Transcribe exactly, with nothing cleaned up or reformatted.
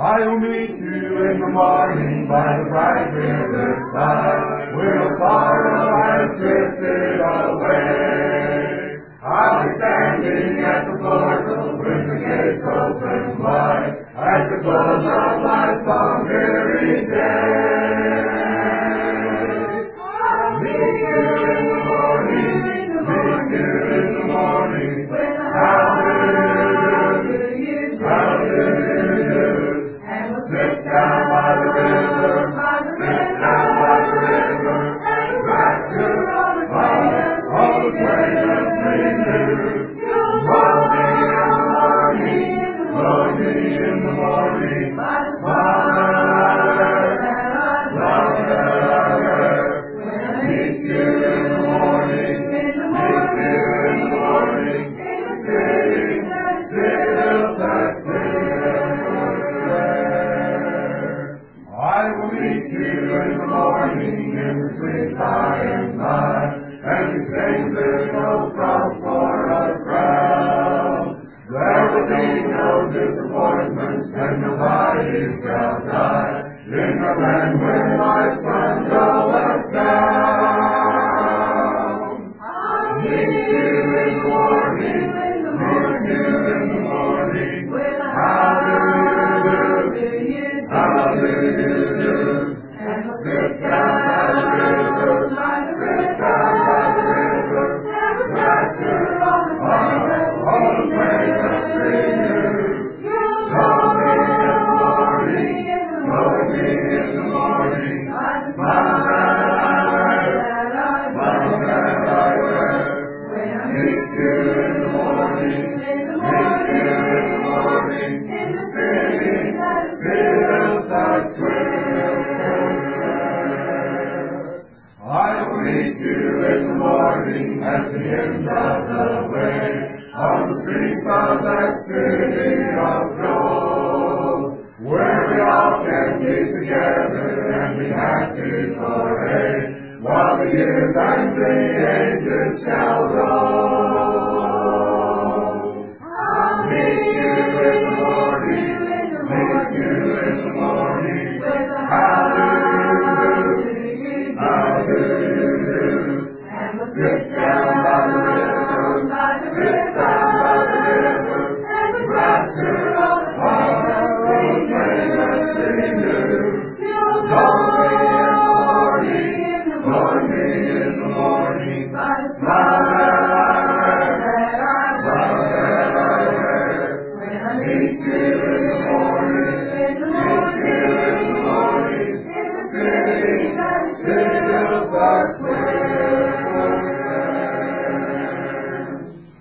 I will meet you in the morning by the bright riverside, where no sorrow has drifted away. I'll be standing at the portals with the gates open wide, at the close of life's long weary day. I'll meet you in the morning, meet you in the morning. How do you do? How do you do? And we'll sit down by the river, sit down by the river, and rapture all the greatness we do. Roll me in the morning, roll me in the morning, by the smile that I love that I heard. When I meet you in the morning, meet you in the morning, in the city that is still that still. I will meet you in the morning in the sweet by and by, and these things there's no cross for a crowd. There will be no disappointments, and nobody shall die in the land where my sun goeth down. I'll meet you in the morning, meet you in the morning. How do you do? How do you do? And we'll sit down by the river, sit down by the river, and we'll rapture all the greatness we do. Roll me in the morning, roll me in the morning, smile that I wear, smile that I wear. When I meet you in the morning, meet you in the morning, in the city that is still thy square. I will meet you in the morning at the end of the way, on the streets of that city of gold, where we all can be together and be happy for aid, while the years and the ages shall roll. I'll meet you in the morning, meet you in the morning. How do you do? How do you do? And we'll sit down by the river, sit down by the river, and we rapture all the greatness we do. Roll me in the morning, roll me in the morning, smile that I wear, smile that I wear. When I meet you in the morning, meet you in the morning, in the city that is still thy square.